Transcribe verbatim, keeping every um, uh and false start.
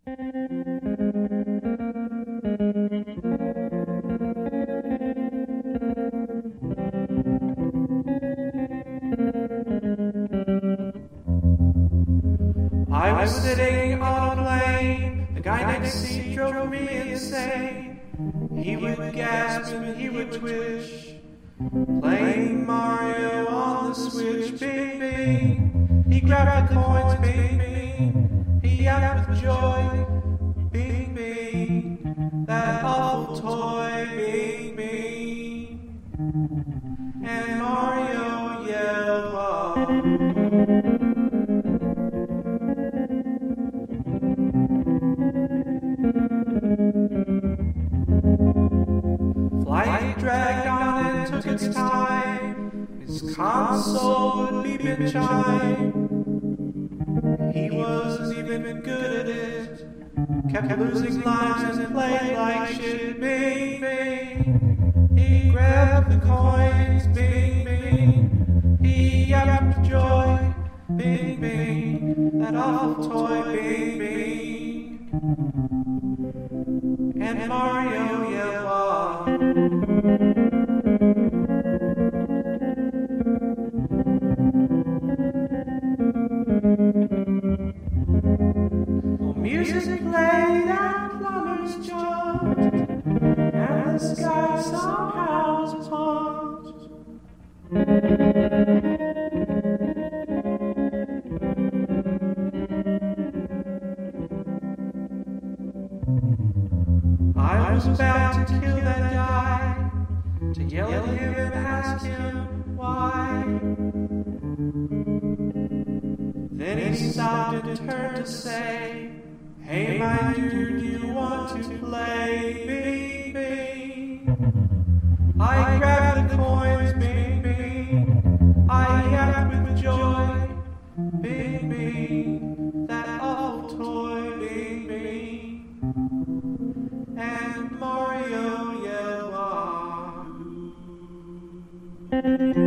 I was sitting on a plane. The guy next seat drove me insane. He would gasp and he would twitch, playing Mario on the Switch. Bing, bing. He grabbed the coins. Bing, bing. He yapped with joy. Bing, bing. That awful toy. Bing, bing. And Mario yelled, "Wow." Flight dragged on and took its time. His console would beep and chime. He wasn't even good at it. Kept losing lives and played like shit. Bing, bing. He grabbed the coins. Bing, bing. He yapped with joy. Bing, bing. That awful toy. Bing, bing. And Mario yelled, "Wow." Well, music played and plumbers jumped, and the sky somehow was pumped. I was about to kill that guy, to yell at him and ask him why. Then he stopped and turned to say, "Hey, my dude, do you want to play?" Bing, bing. I grabbed the coins. Bing, bing. I yapped with joy. Bing, bing. That awful toy. Bing, bing. And Mario yelled, "Wahoo."